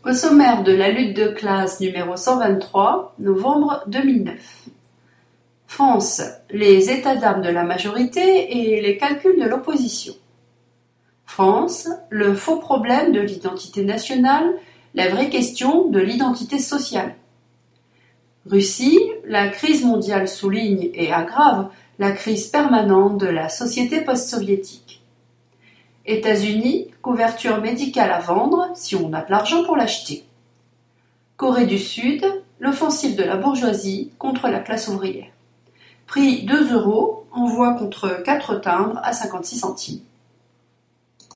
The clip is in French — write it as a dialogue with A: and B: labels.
A: Au sommaire de la lutte de classe numéro 123, novembre 2009. France, les états d'âme de la majorité et les calculs de l'opposition. France, le faux problème de l'identité nationale, la vraie question de l'identité sociale. Russie, la crise mondiale souligne et aggrave la crise permanente de la société post-soviétique. États-Unis, couverture médicale à vendre si on a de l'argent pour l'acheter. Corée du Sud, l'offensive de la bourgeoisie contre la classe ouvrière. Prix 2 €, envoi contre 4 timbres à 56 centimes.